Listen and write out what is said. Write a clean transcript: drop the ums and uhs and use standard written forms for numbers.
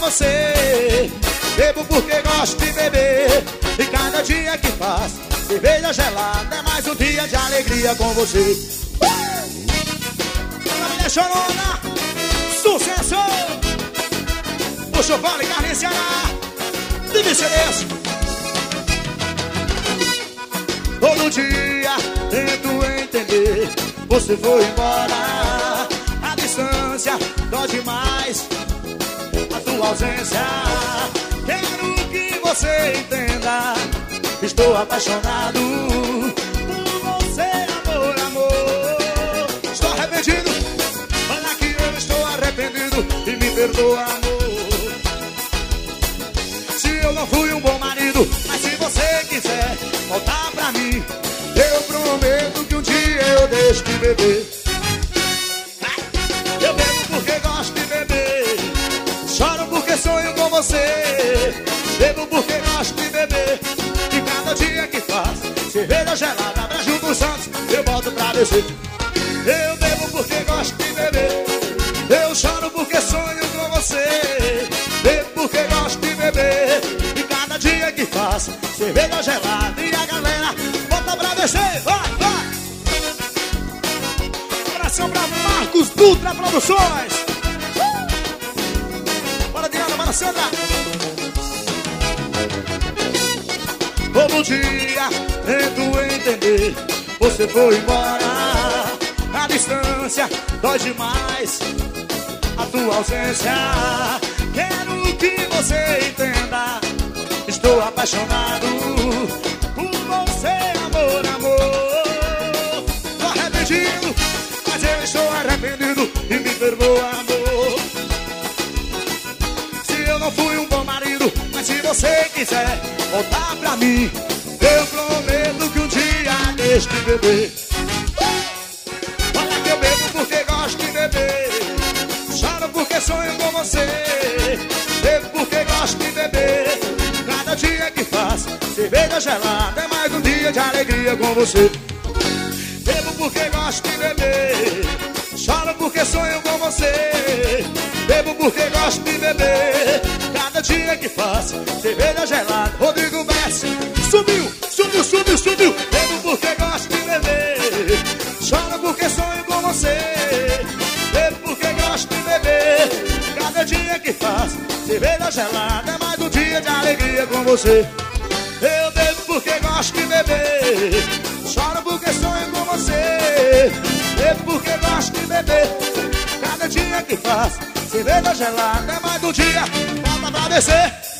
você. Bebo porque gosto de beber, e cada dia que passa, cerveja gelada é mais um dia de alegria com você. Mulher chorona, sucesso! Puxa o vale, Carlinhos Ceará, vive silêncio. Todo dia tento entender, você foi embora. A distância dói demais, a tua ausência. Quero que você entenda, estou apaixonado por você, amor, amor. Estou arrependido, olha que eu estou arrependido, e me perdoa, amor. Se eu não fui um bom marido, mas se você quiser voltar pra mim, eu prometo que um dia eu deixo de beber. Eu bebo porque gosto de beber, choro porque sonho com você. Bebo porque gosto de beber, e cada dia que faz cerveja gelada pra junto dos santos, eu volto pra descer. Eu bebo porque gosto de beber, eu choro porque sonho com você. Bebo porque gosto de beber, e cada dia que faz cerveja gelada, e a galera volta pra descer. Vai, vai! Abração pra Marcos Dutra Produções. Bora, Diana, bora, Sandra. Todo dia tento entender, você foi embora. A distância dói demais, a tua ausência. Quero que você entenda, estou apaixonado por você, amor, amor. Tô arrependido, mas eu estou arrependido, e me perdoa, amor. Se eu não fui um bom marido, mas se você quiser voltar pra mim, eu prometo que um dia deixo de beber. Olha que eu bebo porque gosto de beber, choro porque sonho com você. Bebo porque gosto de beber, cada dia que faz cerveja gelada é mais um dia de alegria com você. Bebo porque gosto de beber, choro porque sonho com você. Bebo porque gosto de beber, cada dia que faz cerveja gelada. Rodrigo Messi, subiu, subiu, subiu, subiu. Bebo porque gosto de beber, choro porque sonho com você. Bebo porque gosto de beber, cada dia que faz cerveja gelada é mais um dia de alegria com você. Eu bebo porque gosto de beber, choro porque sonho com você. Bebo porque gosto de beber, cada dia que faz cerveja gelada é mais um dia, volta pra descer.